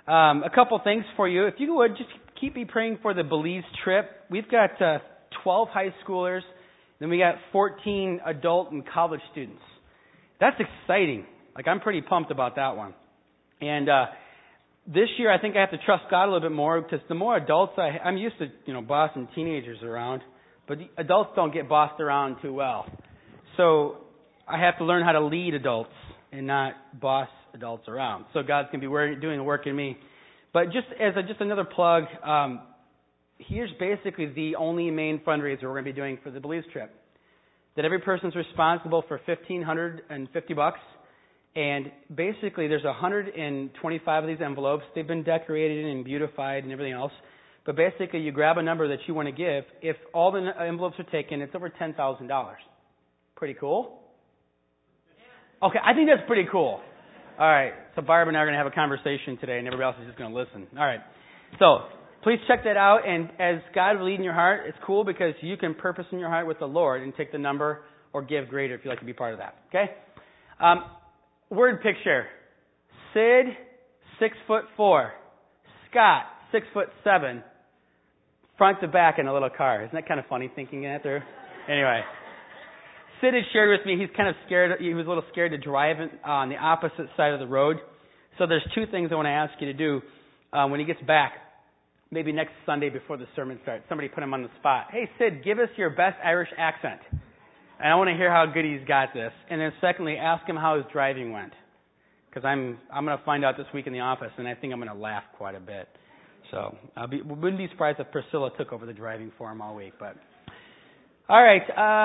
A couple things for you. If you would, just keep me praying for the Belize trip. We've got 12 high schoolers, then we got 14 adult and college students. That's exciting. I'm pretty pumped about that one. And this year, I think I have to trust God a little bit more because the more adults I'm used to, bossing teenagers around, but the adults don't get bossed around too well. So I have to learn how to lead adults and not boss adults around. So God's going to be doing the work in me. But just as another plug, here's basically the only main fundraiser we're going to be doing for the Belize trip. That every person's responsible for $1,550. And basically there's 125 of these envelopes. They've been decorated and beautified and everything else. But basically you grab a number that you want to give. If all the envelopes are taken, it's over $10,000. Pretty cool? Okay, I think that's pretty cool. All right, so Barb and I are going to have a conversation today, and everybody else is just going to listen. All right, so please check that out, and as God will lead in your heart, it's cool because you can purpose in your heart with the Lord and take the number or give greater if you'd like to be part of that, okay? Word picture. Sid, 6'4". Scott, 6'7". Front to back in a little car. Isn't that kind of funny thinking that through? Anyway. Sid had shared with me he's kind of scared. He was a little scared to drive on the opposite side of the road. So there's two things I want to ask you to do when he gets back, maybe next Sunday before the sermon starts. Somebody put him on the spot. Hey, Sid, give us your best Irish accent. And I want to hear how good he's got this. And then secondly, ask him how his driving went. Because I'm going to find out this week in the office, and I think I'm going to laugh quite a bit. So wouldn't be surprised if Priscilla took over the driving for him all week, but... All right,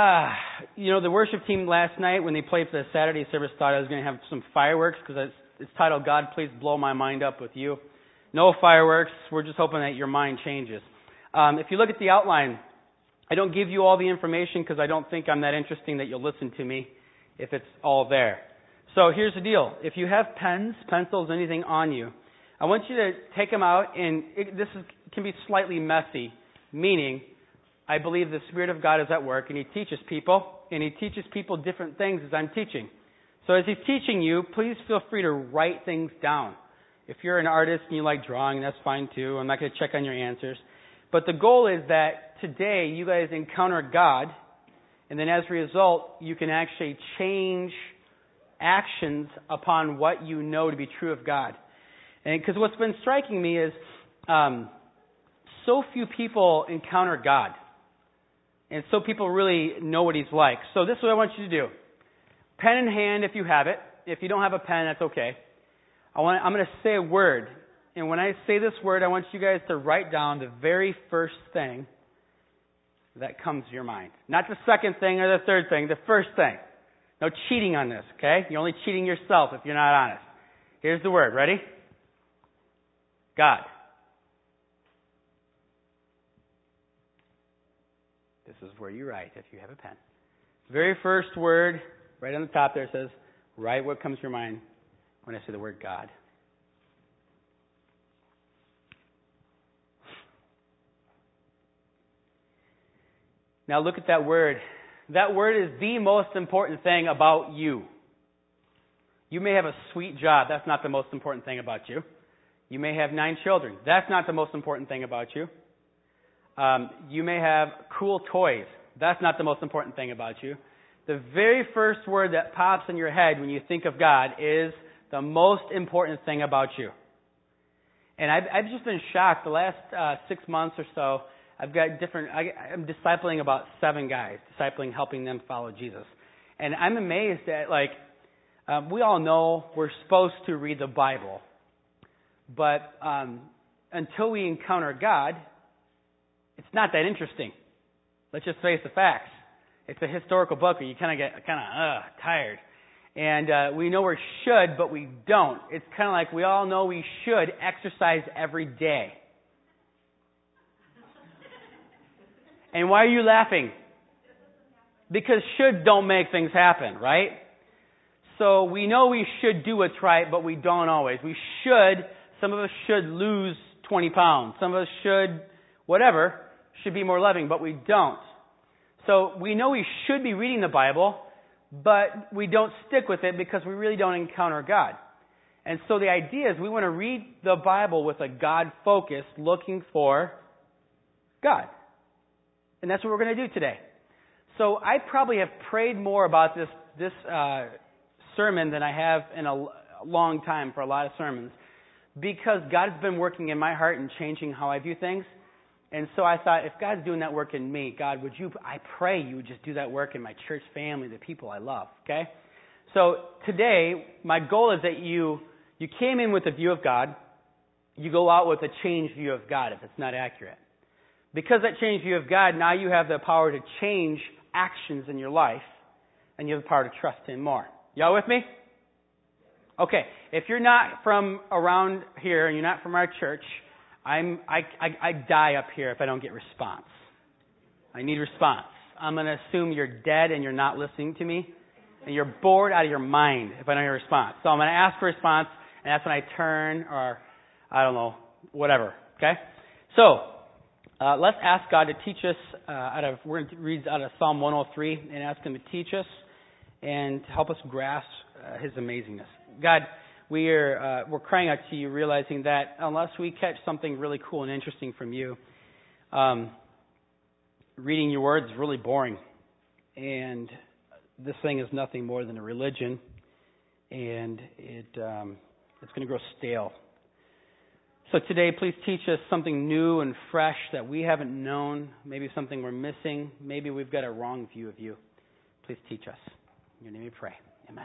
the worship team last night when they played for the Saturday service thought I was going to have some fireworks because it's titled, God, Please Blow My Mind Up With You. No fireworks. We're just hoping that your mind changes. If you look at the outline, I don't give you all the information because I don't think I'm that interesting that you'll listen to me if it's all there. So here's the deal. If you have pens, pencils, anything on you, I want you to take them out, and can be slightly messy, meaning... I believe the Spirit of God is at work, and He teaches people different things as I'm teaching. So as He's teaching you, please feel free to write things down. If you're an artist and you like drawing, that's fine too. I'm not going to check on your answers. But the goal is that today you guys encounter God, and then as a result, you can actually change actions upon what you know to be true of God. And because what's been striking me is so few people encounter God. And so people really know what He's like. So this is what I want you to do. Pen in hand if you have it. If you don't have a pen, that's okay. I'm going to say a word. And when I say this word, I want you guys to write down the very first thing that comes to your mind. Not the second thing or the third thing, the first thing. No cheating on this, okay? You're only cheating yourself if you're not honest. Here's the word. Ready? God. This is where you write if you have a pen. Very first word, right on the top there says, write what comes to your mind when I say the word God. Now look at that word. That word is the most important thing about you. You may have a sweet job. That's not the most important thing about you. You may have 9 children. That's not the most important thing about you. You may have cool toys. That's not the most important thing about you. The very first word that pops in your head when you think of God is the most important thing about you. And I've just been shocked. The last 6 months or so, I'm discipling about 7 guys, helping them follow Jesus. And I'm amazed at, we all know we're supposed to read the Bible. But until we encounter God, it's not that interesting. Let's just face the facts. It's a historical book where you kind of get tired. And we know we should, but we don't. It's kind of like we all know we should exercise every day. And why are you laughing? Because should don't make things happen, right? So we know we should do what's right, but we don't always. Some of us should lose 20 pounds. Some of us should be more loving, but we don't. So we know we should be reading the Bible, but we don't stick with it because we really don't encounter God. And so the idea is we want to read the Bible with a God focus, looking for God. And that's what we're going to do today. So I probably have prayed more about this sermon than I have in a long time for a lot of sermons, because God's been working in my heart and changing how I view things. And so I thought, if God's doing that work in me, God, I pray you would just do that work in my church family, the people I love, okay? So today, my goal is that you came in with a view of God. You go out with a changed view of God if it's not accurate. Because that changed view of God, now you have the power to change actions in your life, and you have the power to trust Him more. Y'all with me? Okay. If you're not from around here and you're not from our church, I die up here if I don't get response. I need response. I'm going to assume you're dead and you're not listening to me, and you're bored out of your mind if I don't hear a response. So I'm going to ask for a response, and that's when I turn, or I don't know, whatever. Okay? So let's ask God to teach us we're going to read out of Psalm 103 and ask Him to teach us and to help us grasp His amazingness. God, we're crying out to you, realizing that unless we catch something really cool and interesting from you, reading your words is really boring. And this thing is nothing more than a religion, and it's going to grow stale. So today, please teach us something new and fresh that we haven't known, maybe something we're missing, maybe we've got a wrong view of you. Please teach us. In your name we pray. Amen.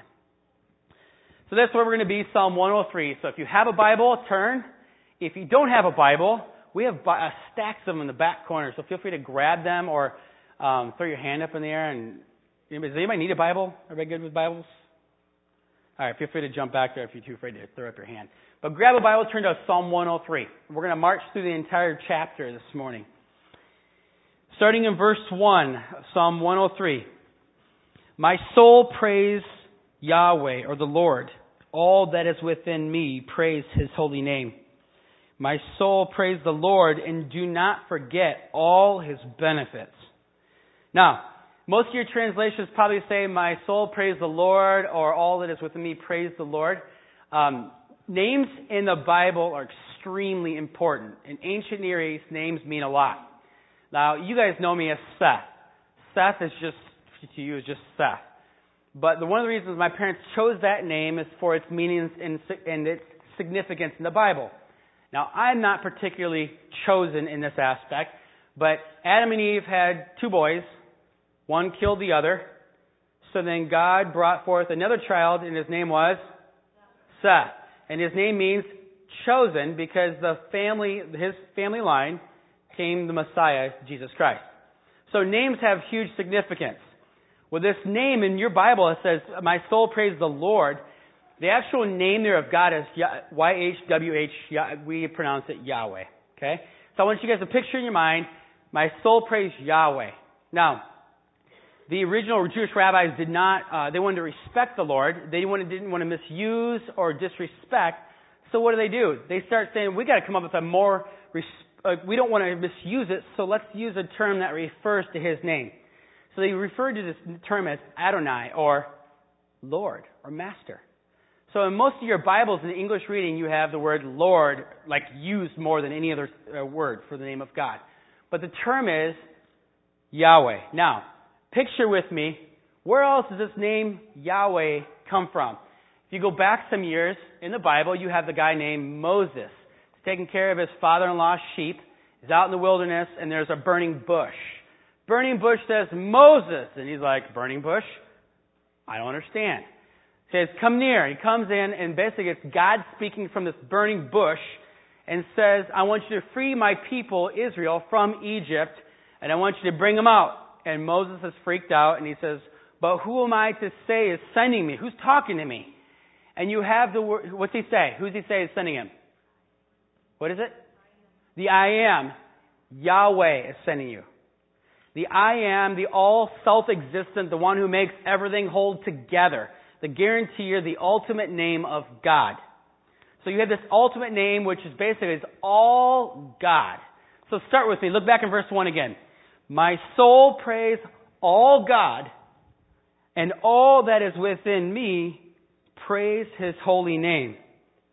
So that's where we're going to be, Psalm 103. So if you have a Bible, turn. If you don't have a Bible, we have stacks of them in the back corner, so feel free to grab them or throw your hand up in the air. And does anybody need a Bible? Everybody good with Bibles? All right, feel free to jump back there if you're too afraid to throw up your hand. But grab a Bible, turn to Psalm 103. We're going to march through the entire chapter this morning. Starting in verse 1, Psalm 103. My soul praise Yahweh, or the Lord. All that is within me, praise His holy name. My soul praise the Lord, and do not forget all His benefits. Now, most of your translations probably say, my soul praise the Lord, or all that is within me, praise the Lord. Names in the Bible are extremely important. In ancient Near East, names mean a lot. Now, you guys know me as Seth. Seth is just, to you, is just Seth. But one of the reasons my parents chose that name is for its meanings and its significance in the Bible. Now, I'm not particularly chosen in this aspect, but Adam and Eve had two boys. One killed the other. So then God brought forth another child, and his name was Seth. And his name means chosen because his family line came the Messiah, Jesus Christ. So names have huge significance. Well, this name in your Bible, it says, my soul praise the Lord. The actual name there of God is YHWH. We pronounce it Yahweh. Okay? So I want you guys to picture in your mind, my soul praise Yahweh. Now, the original Jewish rabbis did not, they wanted to respect the Lord. They didn't want to misuse or disrespect. So what do? They start saying, we got to come up with a more, we don't want to misuse it, so let's use a term that refers to His name. So they referred to this term as Adonai, or Lord, or Master. So in most of your Bibles in the English reading, you have the word Lord, like used more than any other word for the name of God. But the term is Yahweh. Now, picture with me, where else does this name Yahweh come from? If you go back some years in the Bible, you have the guy named Moses. He's taking care of his father-in-law's sheep. He's out in the wilderness, and there's a burning bush. Burning bush says, Moses. And he's like, burning bush? I don't understand. He says, come near. He comes in, and basically it's God speaking from this burning bush and says, I want you to free my people, Israel, from Egypt, and I want you to bring them out. And Moses is freaked out, and he says, but who am I to say is sending me? Who's talking to me? And you have the word, what's he say? Who's he say is sending him? What is it? The I am. Yahweh is sending you. The I am, the all self-existent, the one who makes everything hold together. The guarantor, the ultimate name of God. So you have this ultimate name, which is basically it's all God. So start with me. Look back in verse 1 again. My soul praise all God, and all that is within me praise His holy name.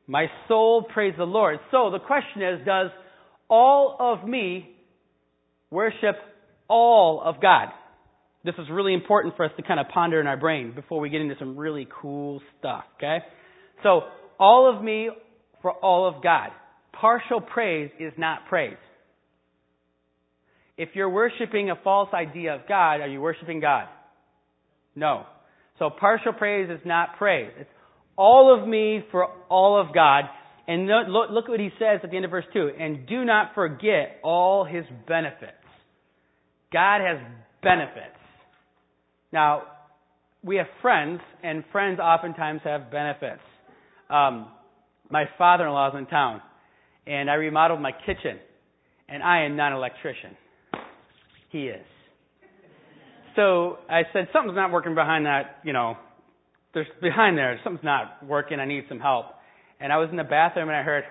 My soul praise the Lord. So the question is, does all of me worship all of God? This is really important for us to kind of ponder in our brain before we get into some really cool stuff, okay? So, all of me for all of God. Partial praise is not praise. If you're worshiping a false idea of God, are you worshiping God? No. So partial praise is not praise. It's all of me for all of God. And look what he says at the end of verse 2. And do not forget all his benefits. God has benefits. Now, we have friends, and friends oftentimes have benefits. My father-in-law is in town, and I remodeled my kitchen, and I am not an electrician. He is. So I said, something's not working behind that, there's behind there, something's not working, I need some help. And I was in the bathroom and I heard,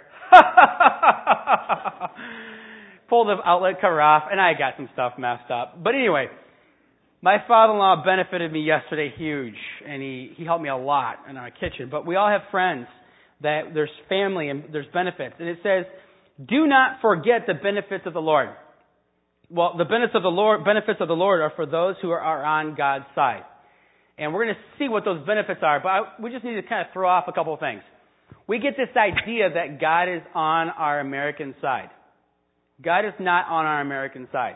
pull the outlet cover off, and I got some stuff messed up. But anyway, my father-in-law benefited me yesterday huge, and he helped me a lot in our kitchen. But we all have friends that there's family and there's benefits. And it says, do not forget the benefits of the Lord. Well, the benefits of the Lord are for those who are on God's side. And we're going to see what those benefits are, but we just need to kind of throw off a couple of things. We get this idea that God is on our American side. God is not on our American side.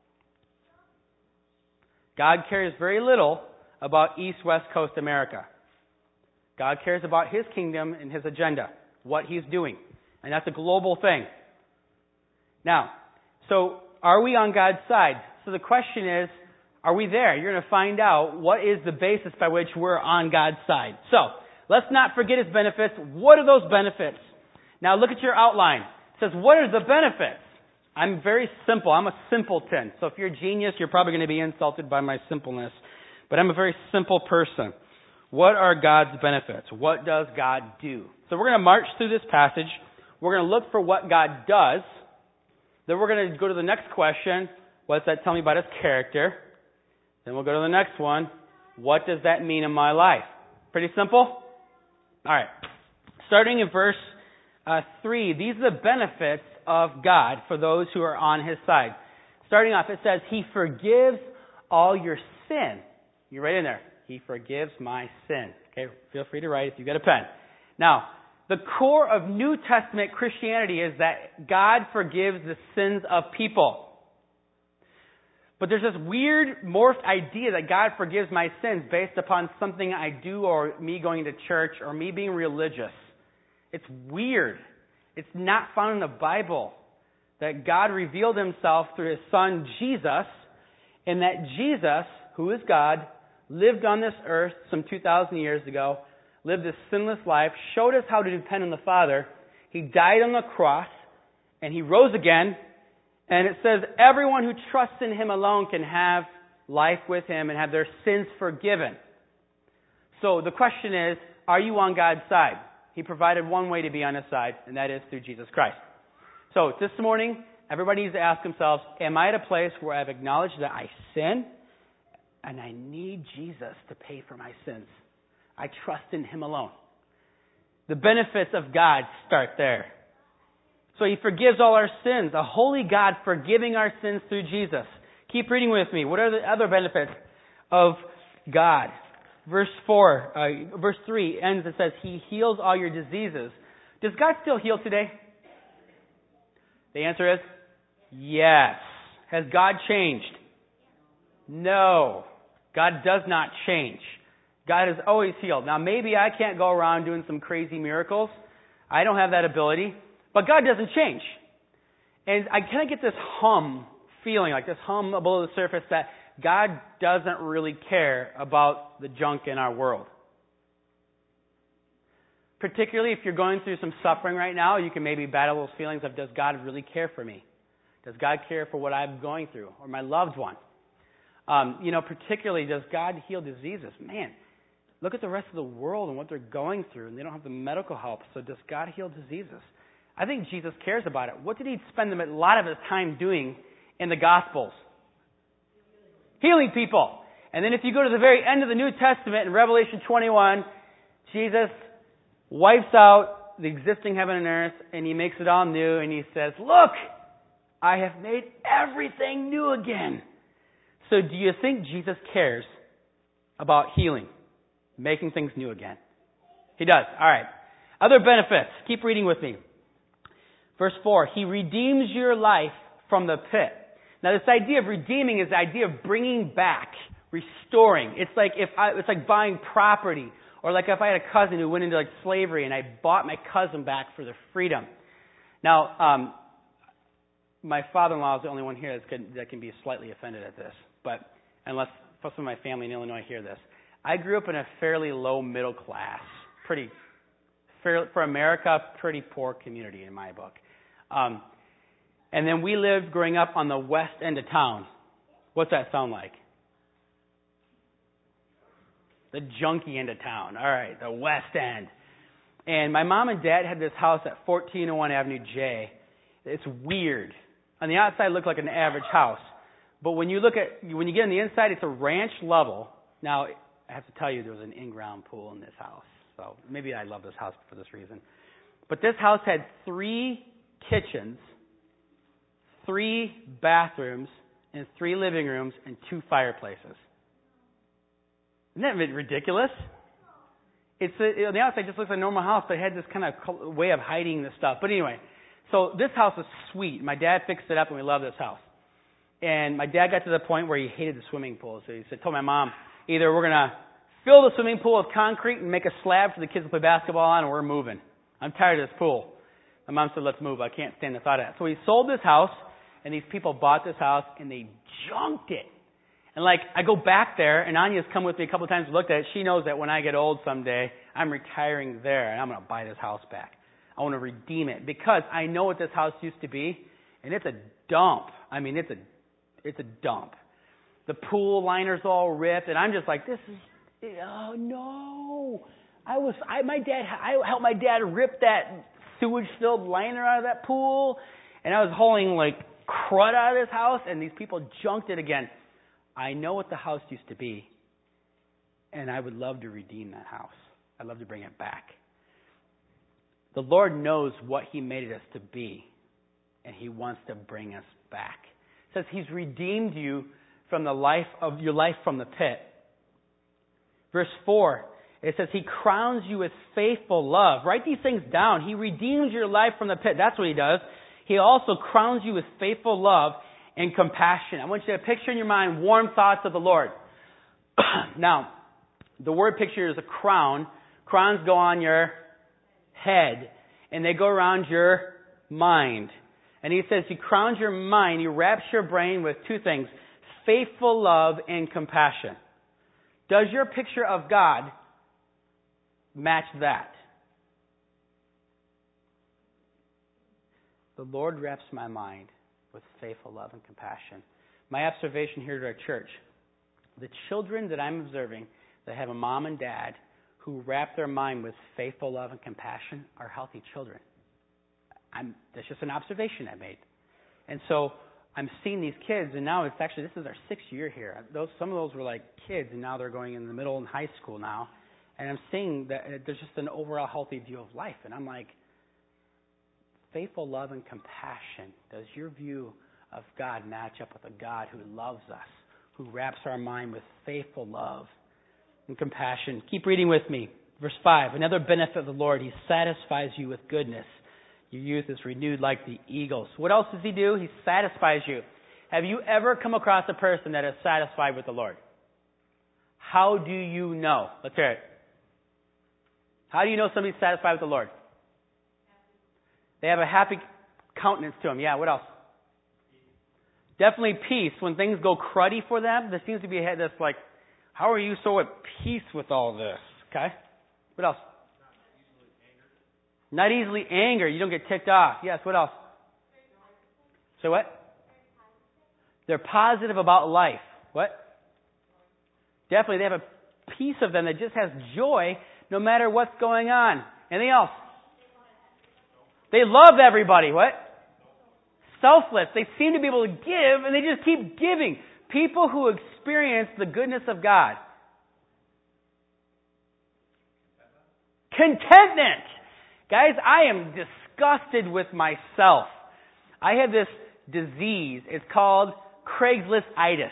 God cares very little about East, West Coast America. God cares about His kingdom and His agenda, what He's doing. And that's a global thing. Now, so are we on God's side? So the question is, are we there? You're going to find out what is the basis by which we're on God's side. So, let's not forget His benefits. What are those benefits? Now look at your outline. It says, what are the benefits? I'm very simple. I'm a simpleton. So if you're a genius, you're probably going to be insulted by my simpleness. But I'm a very simple person. What are God's benefits? What does God do? So we're going to march through this passage. We're going to look for what God does. Then we're going to go to the next question. What does that tell me about His character? Then we'll go to the next one. What does that mean in my life? Pretty simple? All right. Starting in verse 3, these are the benefits of God for those who are on His side. Starting off, it says, He forgives all your sin. You write in there, He forgives my sin. Okay, feel free to write if you've got a pen. Now, the core of New Testament Christianity is that God forgives the sins of people. But there's this weird morphed idea that God forgives my sins based upon something I do or me going to church or me being religious. It's weird. It's not found in the Bible that God revealed Himself through His Son Jesus, and that Jesus, who is God, lived on this earth some 2,000 years ago, lived a sinless life, showed us how to depend on the Father. He died on the cross, and He rose again. And it says everyone who trusts in Him alone can have life with Him and have their sins forgiven. So the question is, are you on God's side? He provided one way to be on His side, and that is through Jesus Christ. So this morning, everybody needs to ask themselves, am I at a place where I've acknowledged that I sin and I need Jesus to pay for my sins? I trust in Him alone. The benefits of God start there. So He forgives all our sins. A holy God forgiving our sins through Jesus. Keep reading with me. What are the other benefits of God? Verse 3 ends, it says, He heals all your diseases. Does God still heal today? The answer is yes. Has God changed? No. God does not change. God has always healed. Now maybe I can't go around doing some crazy miracles. I don't have that ability. But God doesn't change. And I kind of get this feeling, like this hum below the surface, that God doesn't really care about the junk in our world. Particularly if you're going through some suffering right now, you can maybe battle those feelings of, does God really care for me? Does God care for what I'm going through or my loved one? Particularly, does God heal diseases? Man, look at the rest of the world and what they're going through, and they don't have the medical help. So does God heal diseases? I think Jesus cares about it. What did He spend a lot of His time doing in the Gospels? Healing people. And then if you go to the very end of the New Testament in Revelation 21, Jesus wipes out the existing heaven and earth, and He makes it all new, and He says, look, I have made everything new again. So do you think Jesus cares about healing, making things new again? He does. All right. Other benefits. Keep reading with me. Verse 4, He redeems your life from the pit. Now, this idea of redeeming is the idea of bringing back, restoring. It's like it's like buying property, or like if I had a cousin who went into like slavery and I bought my cousin back for their freedom. Now, my father-in-law is the only one here that can be slightly offended at this, but unless some of my family in Illinois hear this, I grew up in a fairly low middle class, for America, pretty poor community in my book. And then we lived growing up on the west end of town. What's that sound like? The junky end of town. All right, the west end. And my mom and dad had this house at 1401 Avenue J. It's weird. On the outside, it looked like an average house. But when you get on the inside, it's a ranch level. Now, I have to tell you, there was an in-ground pool in this house. So maybe I love this house for this reason. But this house had 3 kitchens, 3 bathrooms, and 3 living rooms, and 2 fireplaces. Isn't that ridiculous? On the outside, it just looks like a normal house, but it had this kind of way of hiding the stuff. But anyway, so this house was sweet. My dad fixed it up, and we love this house. And my dad got to the point where he hated the swimming pool. So he told my mom, either we're going to fill the swimming pool with concrete and make a slab for the kids to play basketball on, or we're moving. I'm tired of this pool. My mom said, let's move. I can't stand the thought of that. So we sold this house, and these people bought this house, and they junked it. And I go back there, and Anya's come with me a couple of times and looked at it. She knows that when I get old someday, I'm retiring there, and I'm going to buy this house back. I want to redeem it, because I know what this house used to be, and it's a dump. I mean, it's a dump. The pool liner's all ripped, and I'm just like, oh no! I helped my dad rip that sewage-filled liner out of that pool, and I was hauling crud out of this house, and these people junked it again. I know what the house used to be, and I would love to redeem that house. I'd love to bring it back. The Lord knows what He made us to be, and He wants to bring us back. It says He's redeemed you from your life from the pit. Verse 4, it says He crowns you with faithful love. Write these things down. He redeems your life from the pit. That's what He does. He also crowns you with faithful love and compassion. I want you to picture in your mind warm thoughts of the Lord. Now, the word picture is a crown. Crowns go on your head, and they go around your mind. And He says He crowns your mind, He wraps your brain with 2 things, faithful love and compassion. Does your picture of God match that? The Lord wraps my mind with faithful love and compassion. My observation here at our church, the children that I'm observing that have a mom and dad who wrap their mind with faithful love and compassion are healthy children. That's just an observation I made. And so I'm seeing these kids, and now this is our 6th year here. Some of those were like kids, and now they're going in the middle and high school now. And I'm seeing that there's just an overall healthy view of life. And I'm like, faithful love and compassion. Does your view of God match up with a God who loves us, who wraps our mind with faithful love and compassion? Keep reading with me. Verse 5, another benefit of the Lord, He satisfies you with goodness. Your youth is renewed like the eagles. What else does He do? He satisfies you. Have you ever come across a person that is satisfied with the Lord? How do you know? Let's hear it. How do you know somebody's satisfied with the Lord? They have a happy countenance to them. Yeah, what else? Definitely peace. When things go cruddy for them, there seems to be a head that's like, how are you so at peace with all this? Okay? What else? Not easily angered. You don't get ticked off. Yes, what else? So what? They're positive about life. What? Definitely, they have a piece of them that just has joy no matter what's going on. Anything else? They love everybody. What? Selfless. They seem to be able to give, and they just keep giving. People who experience the goodness of God. Contentment. Guys, I am disgusted with myself. I have this disease. It's called Craigslist-itis.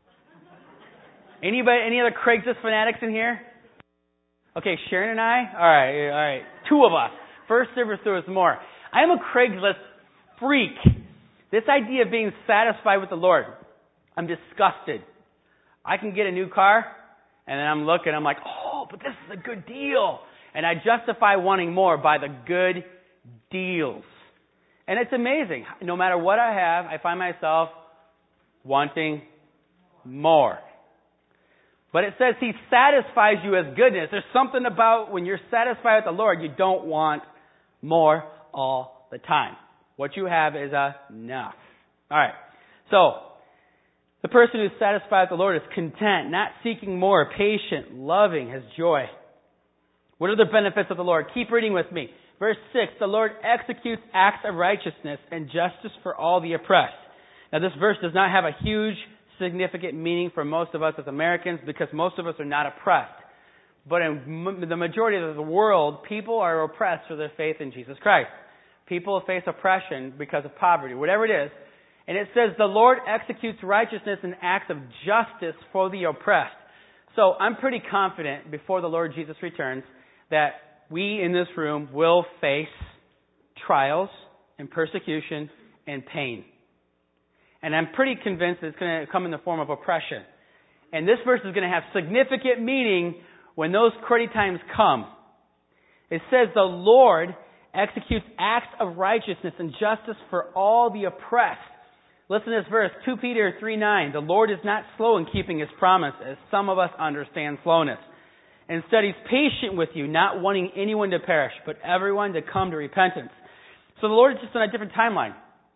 Anybody, any other Craigslist fanatics in here? Okay, Sharon and I? All right. Two of us. First service, there was more. I am a Craigslist freak. This idea of being satisfied with the Lord, I'm disgusted. I can get a new car, and then I'm looking, I'm like, oh, but this is a good deal. And I justify wanting more by the good deals. And it's amazing. No matter what I have, I find myself wanting more. But it says He satisfies you as goodness. There's something about when you're satisfied with the Lord, you don't want more all the time. What you have is enough. All right. So, the person who's satisfied with the Lord is content, not seeking more, patient, loving, has joy. What are the benefits of the Lord? Keep reading with me. Verse 6, the Lord executes acts of righteousness and justice for all the oppressed. Now, this verse does not have a huge, significant meaning for most of us as Americans because most of us are not oppressed. But in the majority of the world, people are oppressed for their faith in Jesus Christ. People face oppression because of poverty, whatever it is. And it says the Lord executes righteousness and acts of justice for the oppressed. So I'm pretty confident before the Lord Jesus returns that we in this room will face trials and persecution and pain. And I'm pretty convinced it's going to come in the form of oppression. And this verse is going to have significant meaning when those cruddy times come. It says the Lord executes acts of righteousness and justice for all the oppressed. Listen to this verse, 2 Peter 3:9. The Lord is not slow in keeping His promise, as some of us understand slowness. Instead, He's patient with you, not wanting anyone to perish, but everyone to come to repentance. So the Lord is just on a different timeline.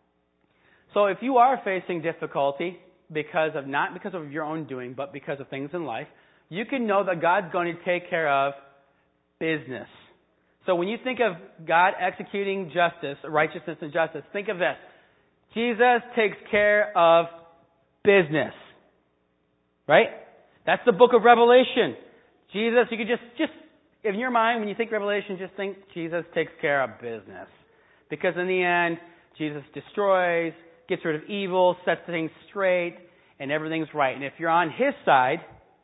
So if you are facing difficulty not because of your own doing, but because of things in life, you can know that God's going to take care of business. So when you think of God executing justice, righteousness and justice, think of this. Jesus takes care of business. Right? That's the book of Revelation. Jesus, you could just in your mind, when you think Revelation, just think Jesus takes care of business. Because in the end, Jesus destroys, gets rid of evil, sets things straight, and everything's right. And if you're on His side,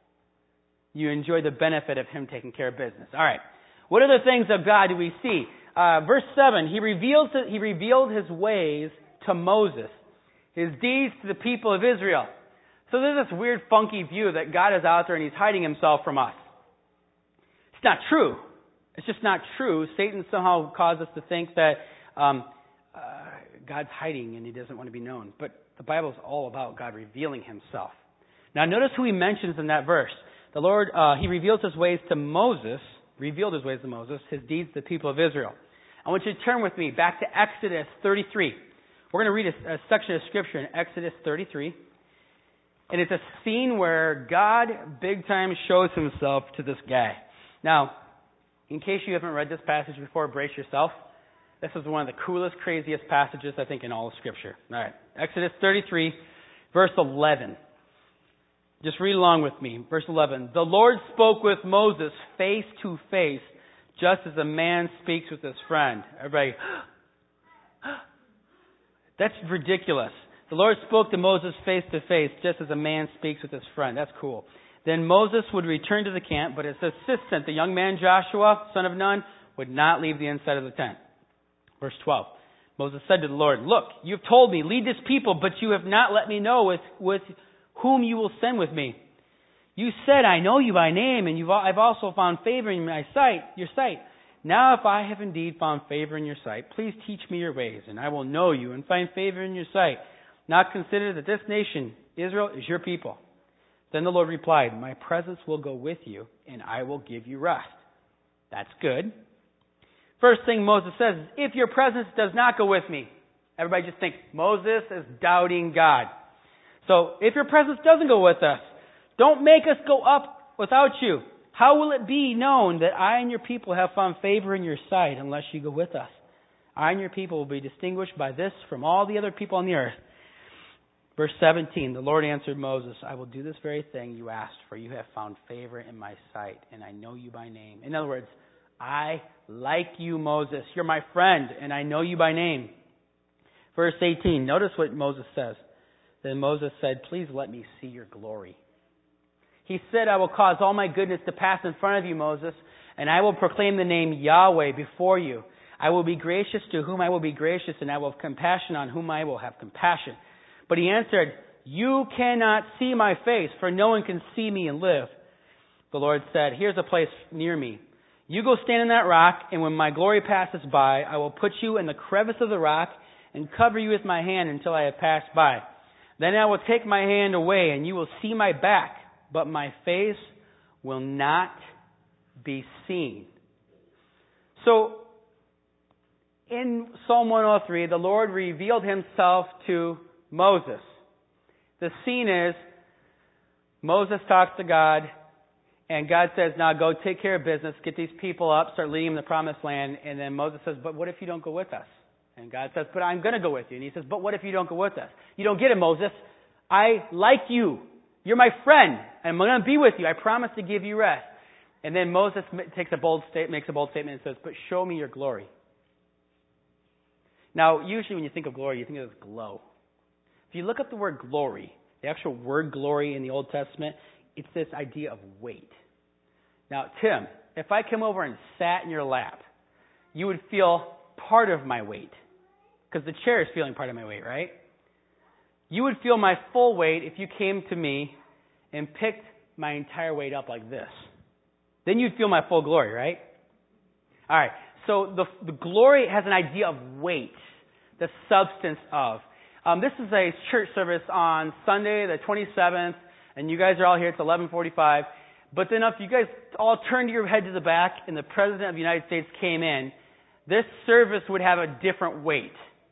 you enjoy the benefit of Him taking care of business. All right. What other things of God do we see? Verse 7, He revealed His ways to Moses, His deeds to the people of Israel. So there's this weird, funky view that God is out there and He's hiding Himself from us. It's not true. It's just not true. Satan somehow caused us to think that God's hiding and He doesn't want to be known. But the Bible is all about God revealing Himself. Now notice who He mentions in that verse. The Lord, He revealed His ways to Moses, His deeds to the people of Israel. I want you to turn with me back to Exodus 33. We're going to read a section of Scripture in Exodus 33. And it's a scene where God big time shows Himself to this guy. Now, in case you haven't read this passage before, brace yourself. This is one of the coolest, craziest passages, I think, in all of Scripture. All right. Exodus 33, verse 11. Just read along with me. Verse 11. The Lord spoke with Moses face to face, just as a man speaks with his friend. Everybody, that's ridiculous. The Lord spoke to Moses face to face, just as a man speaks with his friend. That's cool. Then Moses would return to the camp, but his assistant, the young man Joshua, son of Nun, would not leave the inside of the tent. Verse 12. Moses said to the Lord, look, you've told me, lead this people, but you have not let me know with whom you will send with me. You said, I know you by name, and I've also found favor in your sight. Now if I have indeed found favor in your sight, please teach me your ways, and I will know you and find favor in your sight. Now consider that this nation, Israel, is your people. Then the Lord replied, my presence will go with you, and I will give you rest. That's good. First thing Moses says is, if your presence does not go with me, everybody just think, Moses is doubting God. So, if your presence doesn't go with us, don't make us go up without you. How will it be known that I and your people have found favor in your sight unless you go with us? I and your people will be distinguished by this from all the other people on the earth. Verse 17, the Lord answered Moses, I will do this very thing you asked, for you have found favor in my sight, and I know you by name. In other words, I like you, Moses. You're my friend, and I know you by name. Verse 18, notice what Moses says. Then Moses said, please let me see your glory. He said, I will cause all my goodness to pass in front of you, Moses, and I will proclaim the name Yahweh before you. I will be gracious to whom I will be gracious, and I will have compassion on whom I will have compassion. But he answered, you cannot see my face, for no one can see me and live. The Lord said, here's a place near me. You go stand on that rock, and when my glory passes by, I will put you in the crevice of the rock and cover you with my hand until I have passed by. Then I will take my hand away, and you will see my back, but my face will not be seen. So, in Psalm 103, the Lord revealed himself to Moses. The scene is, Moses talks to God, and God says, now go take care of business, get these people up, start leading them to the promised land. And then Moses says, but what if you don't go with us? And God says, but I'm going to go with you. And he says, but what if you don't go with us? You don't get it, Moses. I like you. You're my friend. I'm going to be with you. I promise to give you rest. And then Moses makes a bold statement and says, but show me your glory. Now, usually when you think of glory, you think of this glow. If you look up the word glory, the actual word glory in the Old Testament, it's this idea of weight. Now, Tim, if I come over and sat in your lap, you would feel part of my weight. Because the chair is feeling part of my weight, right? You would feel my full weight if you came to me and picked my entire weight up like this. Then you'd feel my full glory, right? All right. So the glory has an idea of weight, the substance of. This is a church service on Sunday, the 27th, and you guys are all here. It's 11:45. But then if you guys all turned your head to the back and the President of the United States came in, this service would have a different weight.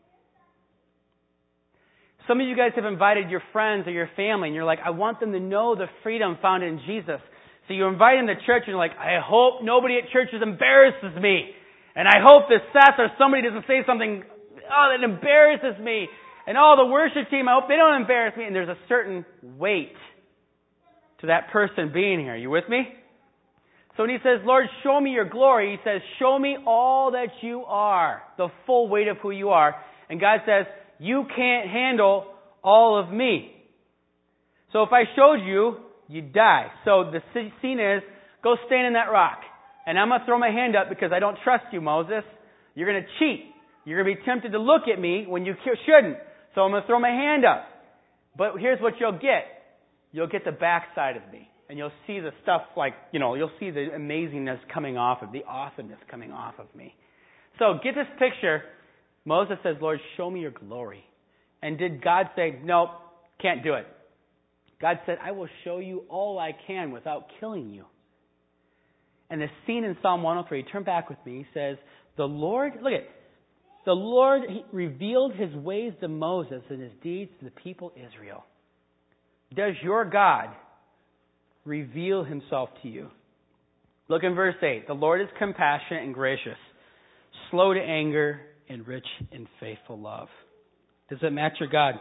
Some of you guys have invited your friends or your family, and you're like, I want them to know the freedom found in Jesus. So you invite them to church, and you're like, I hope nobody at church embarrasses me. And I hope that Seth or somebody doesn't say something, that embarrasses me. And the worship team, I hope they don't embarrass me. And there's a certain weight to that person being here. You with me? So when he says, Lord, show me your glory, he says, show me all that you are, the full weight of who you are. And God says, you can't handle all of me. So if I showed you, you'd die. So the scene is, go stand in that rock. And I'm going to throw my hand up because I don't trust you, Moses. You're going to cheat. You're going to be tempted to look at me when you shouldn't. So I'm going to throw my hand up. But here's what you'll get. You'll get the backside of me. And you'll see the stuff you'll see the amazingness coming off of, the awesomeness coming off of me. So get this picture. Moses says, Lord, show me your glory. And did God say, nope, can't do it? God said, I will show you all I can without killing you. And the scene in Psalm 103, turn back with me, says, the Lord he revealed his ways to Moses and his deeds to the people Israel. Does your God reveal himself to you? Look in verse 8. The Lord is compassionate and gracious, slow to anger, and rich in faithful love. Does it match your God?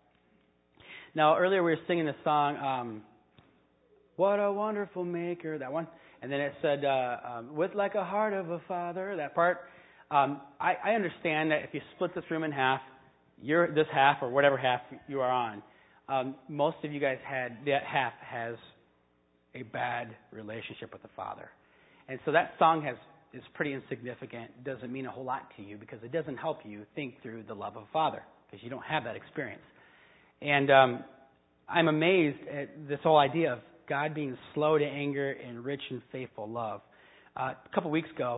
Now, earlier we were singing the song, What a Wonderful Maker, that one. And then it said, with like a heart of a father, that part. I understand that if you split this room in half, you're this half or whatever half you are on, most of you guys that half has a bad relationship with the Father. And so that song is pretty insignificant, doesn't mean a whole lot to you because it doesn't help you think through the love of Father because you don't have that experience. And I'm amazed at this whole idea of God being slow to anger and rich in faithful love. A couple weeks ago,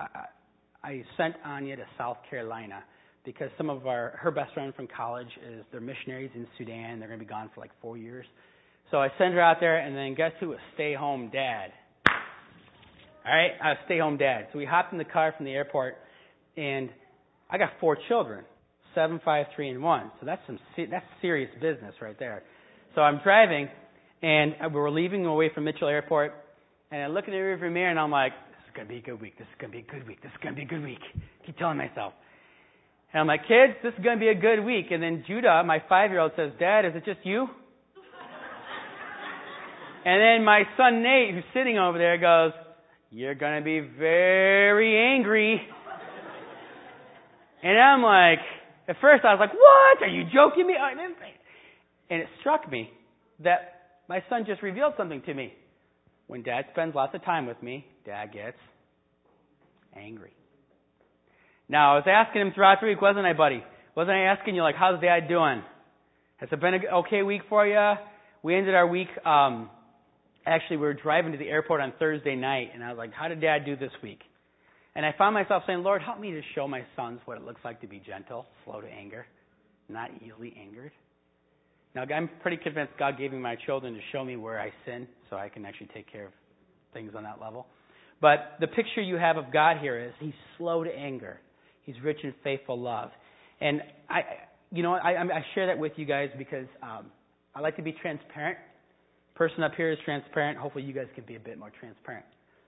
I sent Anya to South Carolina because some of her best friend from college they're missionaries in Sudan. They're going to be gone for like 4 years. So I sent her out there, and then guess who? A stay-home dad. All right, a stay-home dad. So we hopped in the car from the airport, and I got 4 children, 7, 5, 3, and 1. So that's serious business right there. So I'm driving, and we're leaving away from Mitchell Airport, and I look in the rearview mirror, and I'm like, this is going to be a good week. This is going to be a good week. This is going to be a good week. Keep telling myself. And I'm like, kids, this is going to be a good week. And then Judah, my 5-year-old, says, Dad, is it just you? And then my son Nate, who's sitting over there, goes, you're going to be very angry. And I'm like, at first I was like, what? Are you joking me? And it struck me that my son just revealed something to me. When Dad spends lots of time with me, Dad gets angry. Now, I was asking him throughout the week, wasn't I, buddy? Wasn't I asking you, like, how's Dad doing? Has it been an okay week for you? We ended our week, actually, we were driving to the airport on Thursday night, and I was like, how did Dad do this week? And I found myself saying, Lord, help me to show my sons what it looks like to be gentle, slow to anger, not easily angered. Now, I'm pretty convinced God gave me my children to show me where I sin so I can actually take care of things on that level. But the picture you have of God here is He's slow to anger. He's rich in faithful love. And I share that with you guys because I like to be transparent. Person up here is transparent. Hopefully you guys can be a bit more transparent.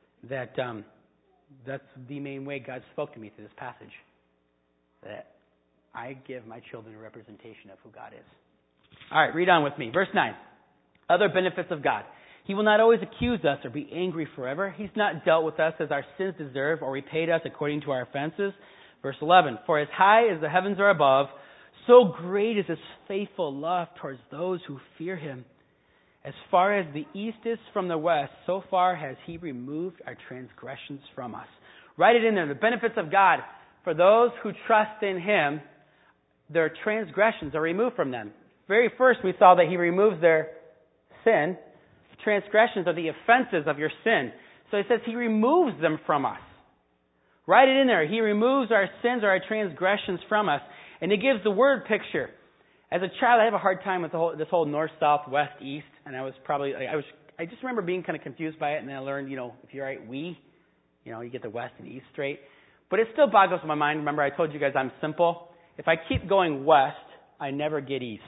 That's the main way God spoke to me through this passage. That I give my children a representation of who God is. All right, read on with me. Verse 9. Other benefits of God. He will not always accuse us or be angry forever. He's not dealt with us as our sins deserve or repaid us according to our offenses. Verse 11. For as high as the heavens are above, so great is His faithful love towards those who fear Him. As far as the east is from the west, so far has He removed our transgressions from us. Write it in there. The benefits of God. For those who trust in Him, their transgressions are removed from them. Very first, we saw that He removes their sin. Transgressions are the offenses of your sin. So He says He removes them from us. Write it in there. He removes our sins or our transgressions from us. And it gives the word picture. As a child, I have a hard time with this whole north, south, west, east. And I just remember being kind of confused by it. And then I learned, if you write we, you get the west and east straight. But it still boggles my mind. Remember, I told you guys I'm simple. If I keep going west, I never get east.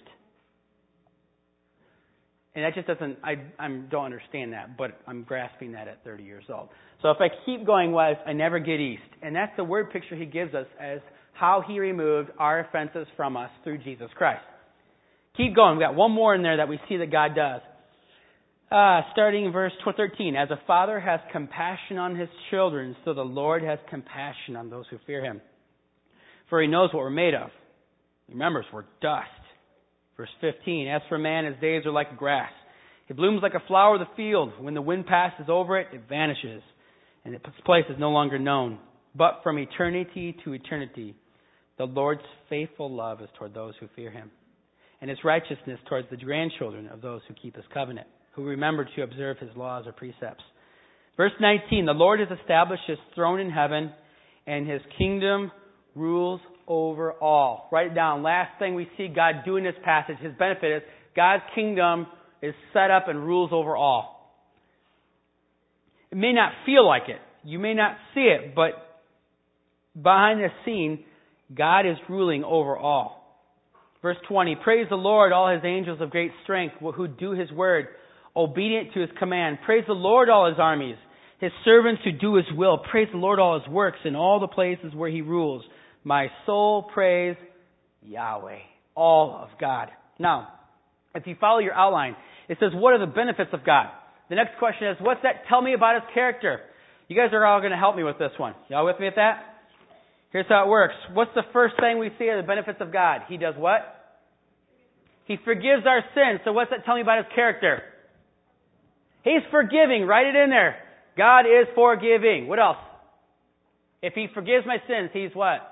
And that just doesn't, I don't understand that, but I'm grasping that at 30 years old. So if I keep going west, I never get east. And that's the word picture He gives us as how He removed our offenses from us through Jesus Christ. Keep going. We've got one more in there that we see that God does. Starting in verse 13. As a father has compassion on his children, so the Lord has compassion on those who fear Him. For He knows what we're made of. He remembers we're dust. Verse 15, as for man, his days are like grass. It blooms like a flower of the field. When the wind passes over it, it vanishes, and its place is no longer known. But from eternity to eternity, the Lord's faithful love is toward those who fear Him, and His righteousness towards the grandchildren of those who keep His covenant, who remember to observe His laws or precepts. Verse 19, the Lord has established His throne in heaven, and His kingdom rules over all. Write it down. Last thing we see God do in this passage, His benefit is God's kingdom is set up and rules over all. It may not feel like it. You may not see it, but behind the scene, God is ruling over all. Verse 20, praise the Lord, all His angels of great strength who do His word, obedient to His command. Praise the Lord, all His armies, His servants who do His will. Praise the Lord, all His works in all the places where He rules. My soul praise Yahweh, all of God. Now, if you follow your outline, it says, what are the benefits of God? The next question is, what's that tell me about His character? You guys are all going to help me with this one. Y'all with me at that? Here's how it works. What's the first thing we see of the benefits of God? He does what? He forgives our sins. So what's that tell me about His character? He's forgiving. Write it in there. God is forgiving. What else? If He forgives my sins, He's what?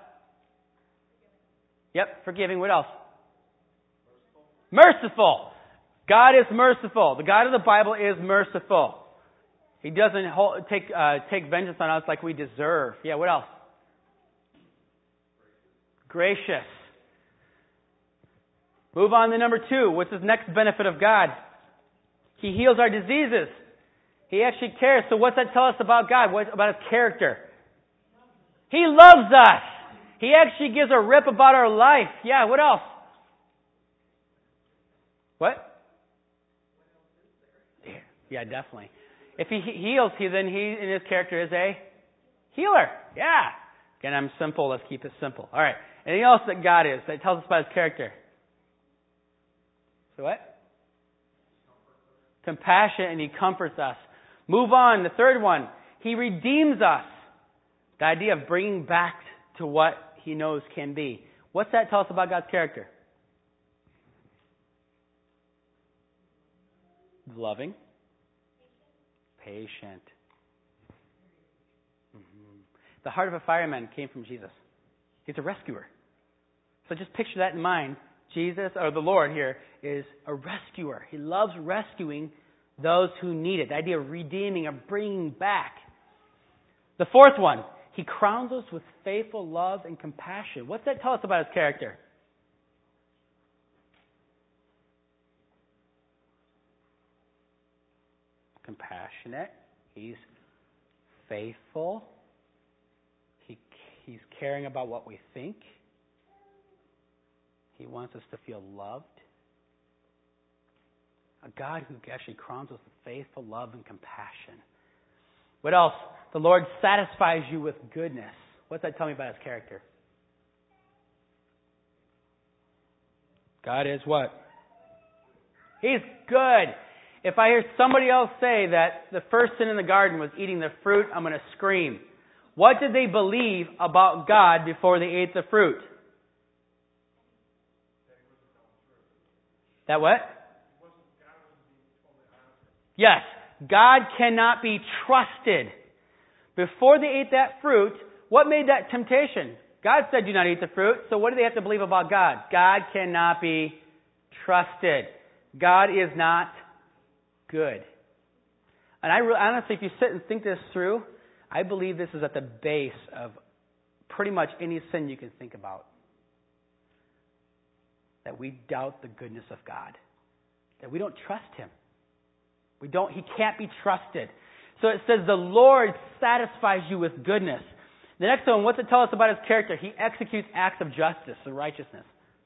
Yep, forgiving. What else? Merciful. God is merciful. The God of the Bible is merciful. He doesn't take vengeance on us like we deserve. Yeah, what else? Gracious. Move on to number 2. What's the next benefit of God? He heals our diseases. He actually cares. So what's that tell us about God? What about His character? He loves us. He actually gives a rip about our life. Yeah, what else? What? Yeah, definitely. If He heals, then He in His character is a healer. Yeah. Again, I'm simple. Let's keep it simple. All right. Anything else that God is that tells us about His character? So what? Compassion, and He comforts us. Move on. The third one. He redeems us. The idea of bringing back to what He knows can be. What's that tell us about God's character? Loving. Patient. The heart of a fireman came from Jesus. He's a rescuer. So just picture that in mind. Jesus, or the Lord here, is a rescuer. He loves rescuing those who need it. The idea of redeeming, of bringing back. The fourth one, He crowns us with faithful love and compassion. What's that tell us about His character? Compassionate. He's faithful. He's caring about what we think. He wants us to feel loved. A God who actually crowns us with faithful love and compassion. What else? The Lord satisfies you with goodness. What's that tell me about His character? God is what? He's good. If I hear somebody else say that the first sin in the garden was eating the fruit, I'm going to scream. What did they believe about God before they ate the fruit? That what? Yes. God cannot be trusted. Before they ate that fruit, what made that temptation? God said, do not eat the fruit. So what do they have to believe about God? God cannot be trusted. God is not good. And honestly, if you sit and think this through, I believe this is at the base of pretty much any sin you can think about. That we doubt the goodness of God. That we don't trust Him. He can't be trusted. So it says the Lord satisfies you with goodness. The next one, what's it tell us about His character? He executes acts of justice and righteousness.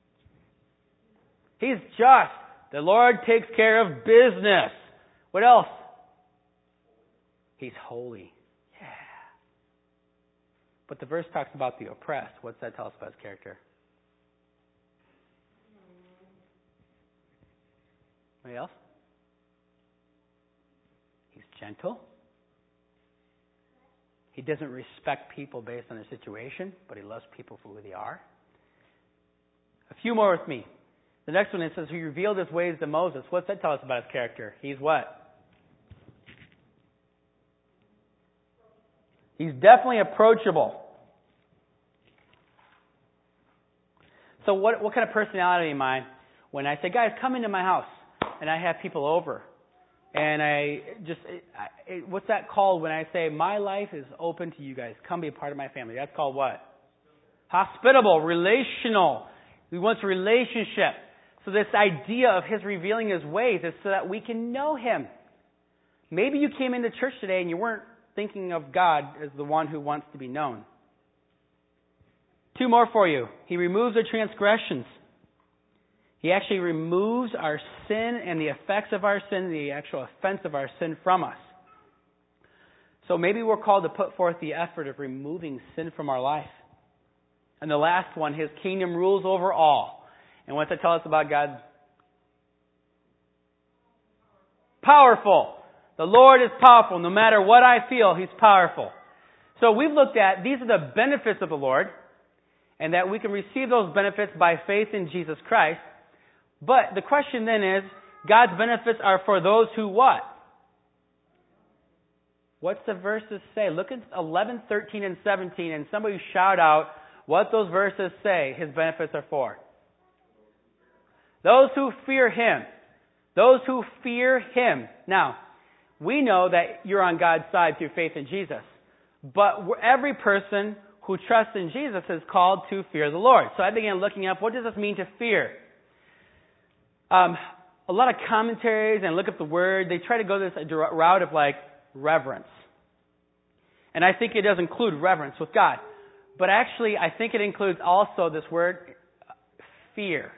He's just. The Lord takes care of business. What else? He's holy. Yeah. But the verse talks about the oppressed. What's that tell us about His character? Anybody else? He's gentle. He doesn't respect people based on their situation, but He loves people for who they are. A few more with me. The next one, it says, He revealed His ways to Moses. What's that tell us about His character? He's what? He's definitely approachable. So what kind of personality am I when I say, guys, come into my house, and I have people over? And what's that called when I say, my life is open to you guys. Come be a part of my family. That's called what? Hospitable, relational. We want a relationship. So this idea of His revealing His ways is so that we can know Him. Maybe you came into church today and you weren't thinking of God as the one who wants to be known. Two more for you. He removes our transgressions. He actually removes our sin and the effects of our sin, the actual offense of our sin from us. So maybe we're called to put forth the effort of removing sin from our life. And the last one, His kingdom rules over all. And what's that tell us about God? Powerful. The Lord is powerful. No matter what I feel, He's powerful. So we've looked at, these are the benefits of the Lord, and that we can receive those benefits by faith in Jesus Christ. But the question then is, God's benefits are for those who what? What's the verses say? Look at 11, 13, and 17, and somebody shout out what those verses say His benefits are for. Those who fear Him. Those who fear Him. Now, we know that you're on God's side through faith in Jesus. But every person who trusts in Jesus is called to fear the Lord. So I began looking up, what does this mean to fear? A lot of commentaries and look up the word, they try to go this route of like reverence. And I think it does include reverence with God. But actually, I think it includes also this word, fear.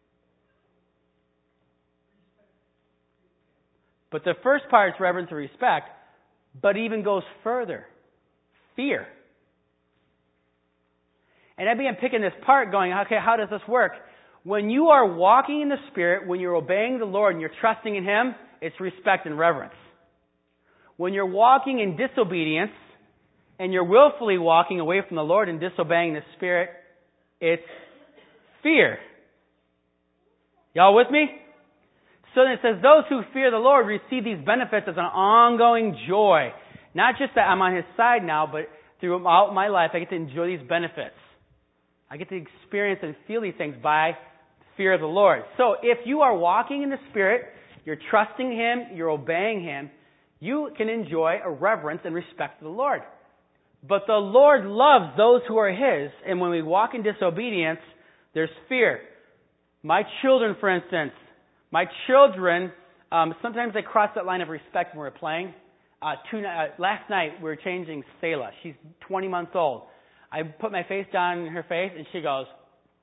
But the first part is reverence and respect, but even goes further. Fear. And I began picking this part going, okay, how does this work? When you are walking in the Spirit, when you're obeying the Lord and you're trusting in Him, it's respect and reverence. When you're walking in disobedience and you're willfully walking away from the Lord and disobeying the Spirit, it's fear. Y'all with me? So then it says, those who fear the Lord receive these benefits as an ongoing joy. Not just that I'm on His side now, but throughout my life I get to enjoy these benefits. I get to experience and feel these things by fear of the Lord. So if you are walking in the Spirit, you're trusting Him, you're obeying Him, you can enjoy a reverence and respect for the Lord. But the Lord loves those who are His, and when we walk in disobedience, there's fear. My children, for instance, sometimes they cross that line of respect when we're playing. Last night, we were changing Selah. She's 20 months old. I put my face down in her face, and she goes,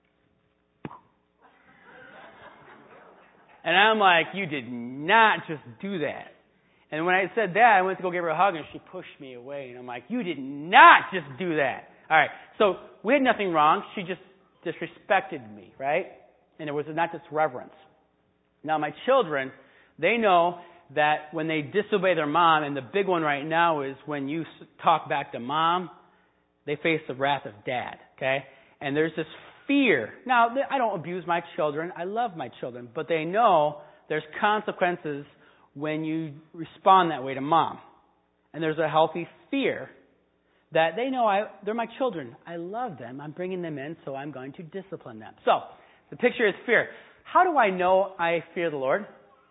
and I'm like, you did not just do that. And when I said that, I went to go give her a hug, and she pushed me away. And I'm like, you did not just do that. All right, so we had nothing wrong. She just disrespected me, right? And it was not just reverence. Now, my children, they know that when they disobey their mom, and the big one right now is when you talk back to mom, they face the wrath of dad, okay? And there's this fear. Now, I don't abuse my children. I love my children. But they know there's consequences when you respond that way to mom. And there's a healthy fear that they know they're my children. I love them. I'm bringing them in, so I'm going to discipline them. So, the picture is fear. How do I know I fear the Lord?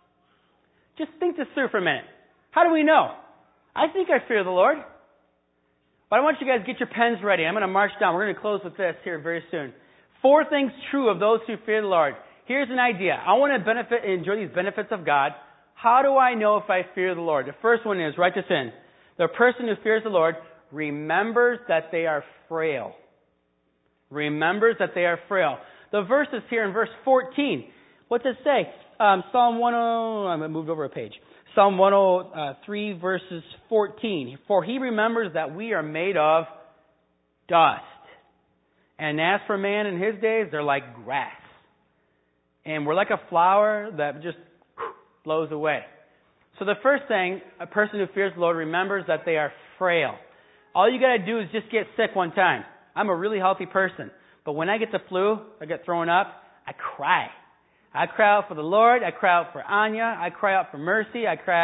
Just think this through for a minute. How do we know? I think I fear the Lord. But I want you guys to get your pens ready. I'm going to march down. We're going to close with this here very soon. 4 things true of those who fear the Lord. Here's an idea. I want to enjoy these benefits of God. How do I know if I fear the Lord? The first one is, write this in. The person who fears the Lord remembers that they are frail. Remembers that they are frail. The verse is here in verse 14. What does it say? Psalm 10, I moved over a page. Psalm 103 verses 14. For He remembers that we are made of dust. And as for man in his days, they're like grass. And we're like a flower that just blows away. So the first thing, a person who fears the Lord remembers that they are frail. All you got to do is just get sick one time. I'm a really healthy person. But when I get the flu, I get thrown up, I cry. I cry out for the Lord. I cry out for Anya. I cry out for Mercy.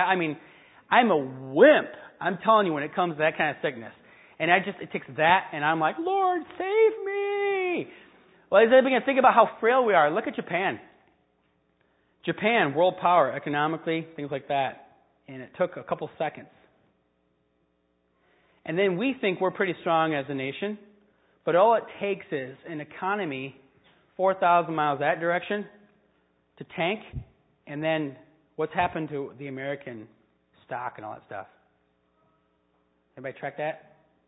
I'm a wimp. I'm telling you when it comes to that kind of sickness. And it takes that, and I'm like, Lord, save me. Well, is anybody going to think about how frail we are? Look at Japan. Japan, world power, economically, things like that. And it took a couple seconds. And then we think we're pretty strong as a nation. But all it takes is an economy 4,000 miles that direction to tank. And then what's happened to the American stock and all that stuff? Anybody track that?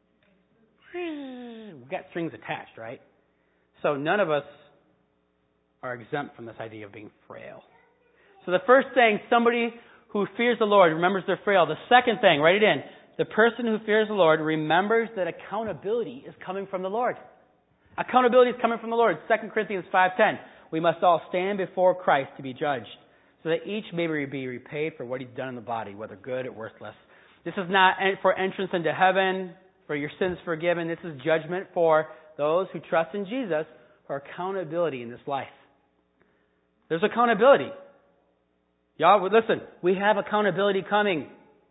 We've got strings attached, right? So none of us are exempt from this idea of being frail. So the first thing, somebody who fears the Lord remembers they're frail. The second thing, write it in. The person who fears the Lord remembers that accountability is coming from the Lord. Accountability is coming from the Lord. 2 Corinthians 5:10. We must all stand before Christ to be judged, so that each may be repaid for what he's done in the body, whether good or worthless. This is not for entrance into heaven, for your sins forgiven. This is judgment for those who trust in Jesus for accountability in this life. There's accountability. Y'all, listen, we have accountability coming.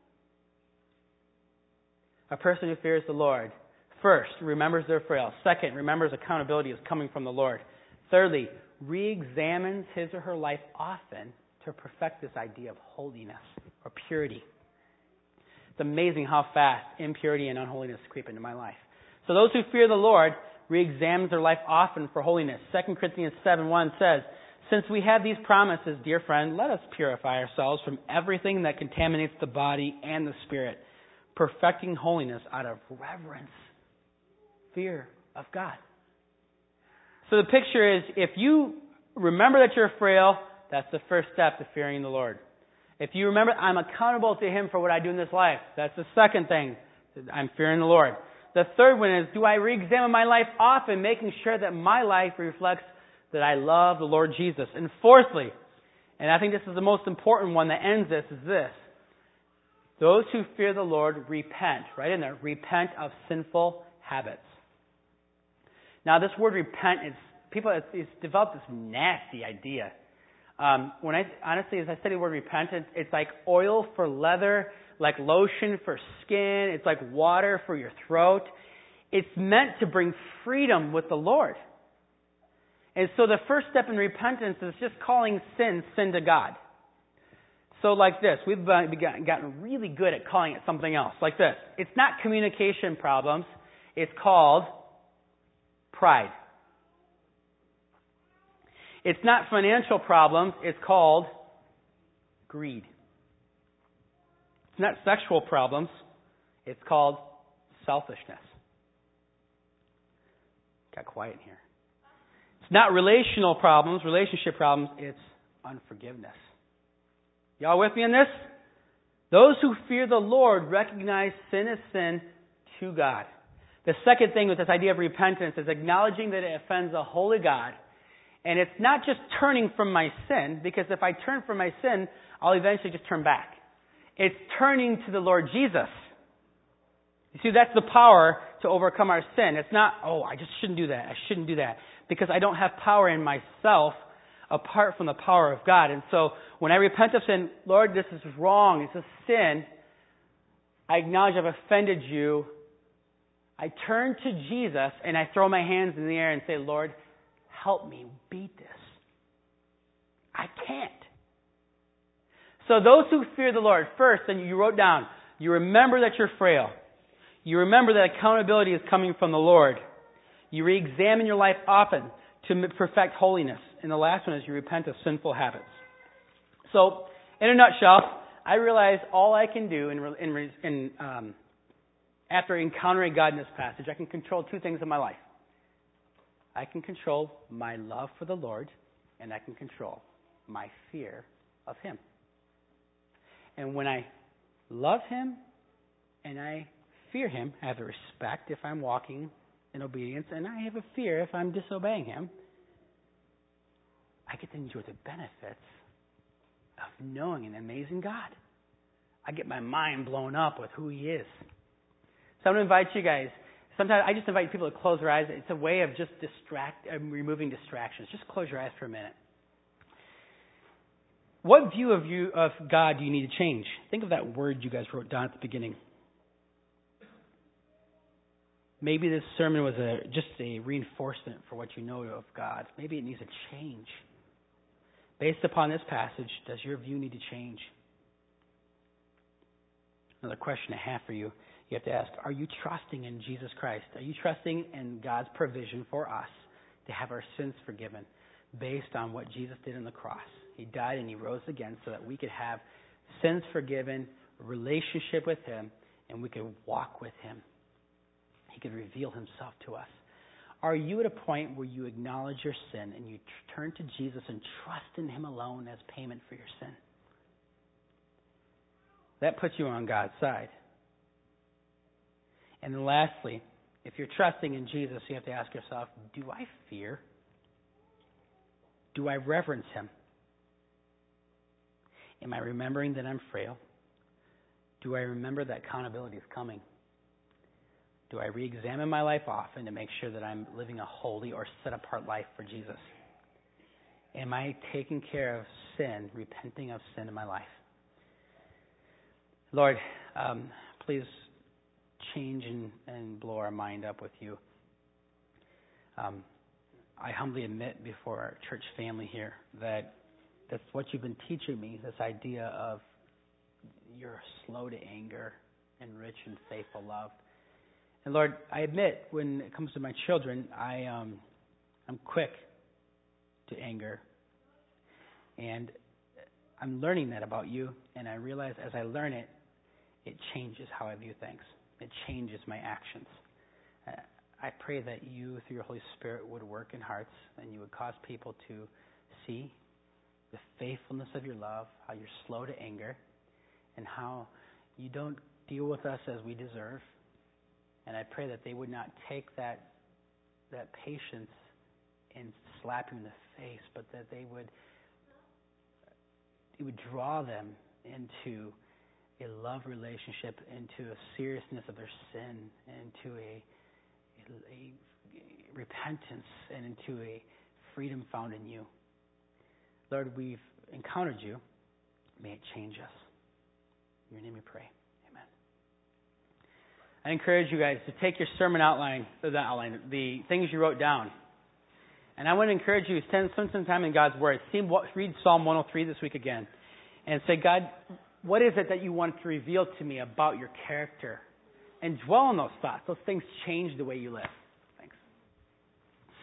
A person who fears the Lord, first, remembers they're frail. Second, remembers accountability is coming from the Lord. Thirdly, re-examines his or her life often to perfect this idea of holiness or purity. It's amazing how fast impurity and unholiness creep into my life. So those who fear the Lord re-examine their life often for holiness. 2 Corinthians 7:1 says, since we have these promises, dear friend, let us purify ourselves from everything that contaminates the body and the spirit, perfecting holiness out of reverence, fear of God. So the picture is, if you remember that you're frail, that's the first step to fearing the Lord. If you remember, I'm accountable to Him for what I do in this life, that's the second thing. I'm fearing the Lord. The third one is, do I re-examine my life often, making sure that my life reflects that I love the Lord Jesus? And fourthly, and I think this is the most important one that ends this, is this. Those who fear the Lord repent. Right in there. Repent of sinful habits. Now, this word repent, it's developed this nasty idea. Honestly, as I study the word repentance, it's like oil for leather, like lotion for skin. It's like water for your throat. It's meant to bring freedom with the Lord. And so the first step in repentance is just calling sin to God. So like this, we've gotten really good at calling it something else. Like this. It's not communication problems. It's called pride. It's not financial problems. It's called greed. It's not sexual problems. It's called selfishness. Got quiet in here. It's not relational problems, relationship problems. It's unforgiveness. Y'all with me on this? Those who fear the Lord recognize sin as sin to God. The second thing with this idea of repentance is acknowledging that it offends a holy God. And it's not just turning from my sin, because if I turn from my sin, I'll eventually just turn back. It's turning to the Lord Jesus. You see, that's the power to overcome our sin. It's not, I just shouldn't do that. I shouldn't do that. Because I don't have power in myself apart from the power of God. And so when I repent of sin, Lord, this is wrong. It's a sin. I acknowledge I've offended you. I turn to Jesus and I throw my hands in the air and say, Lord, help me beat this. I can't. So those who fear the Lord, first, and you wrote down, you remember that you're frail. You remember that accountability is coming from the Lord. You re-examine your life often to perfect holiness. And the last one is you repent of sinful habits. So, in a nutshell, I realize all I can do after encountering God in this passage, I can control two things in my life. I can control my love for the Lord, and I can control my fear of Him. And when I love Him and I fear Him, I have a respect if I'm walking in obedience, and I have a fear if I'm disobeying Him, I get to enjoy the benefits of knowing an amazing God. I get my mind blown up with who He is. So I'm going to invite you guys. Sometimes I just invite people to close their eyes. It's a way of just removing distractions. Just close your eyes for a minute. What view of God do you need to change? Think of that word you guys wrote down at the beginning. Maybe this sermon was just a reinforcement for what you know of God. Maybe it needs a change. Based upon this passage, does your view need to change? Another question I have for you. You have to ask, are you trusting in Jesus Christ? Are you trusting in God's provision for us to have our sins forgiven based on what Jesus did on the cross? He died and He rose again so that we could have sins forgiven, relationship with Him, and we could walk with Him. He could reveal Himself to us. Are you at a point where you acknowledge your sin and you turn to Jesus and trust in Him alone as payment for your sin? That puts you on God's side. And then lastly, if you're trusting in Jesus, you have to ask yourself, do I fear? Do I reverence Him? Am I remembering that I'm frail? Do I remember that accountability is coming? Do I re-examine my life often to make sure that I'm living a holy or set-apart life for Jesus? Am I taking care of sin, repenting of sin in my life? Lord, please change and blow our mind up with you. I humbly admit before our church family here that that's what you've been teaching me, this idea of you're slow to anger and rich in faithful love. And Lord, I admit when it comes to my children, I'm quick to anger. And I'm learning that about you, and I realize as I learn it, it changes how I view things. It changes my actions. I pray that you, through your Holy Spirit, would work in hearts and you would cause people to see the faithfulness of your love, how you're slow to anger, and how you don't deal with us as we deserve. And I pray that they would not take that patience and slap you in the face, but that it would draw them into a love relationship, into a seriousness of their sin, into a repentance, and into a freedom found in you. Lord, we've encountered you. May it change us. In your name we pray. Amen. I encourage you guys to take your sermon the things you wrote down. And I want to encourage you to spend some time in God's Word. Read Psalm 103 this week again. And say, God, what is it that you want to reveal to me about your character? And dwell on those thoughts. Those things change the way you live.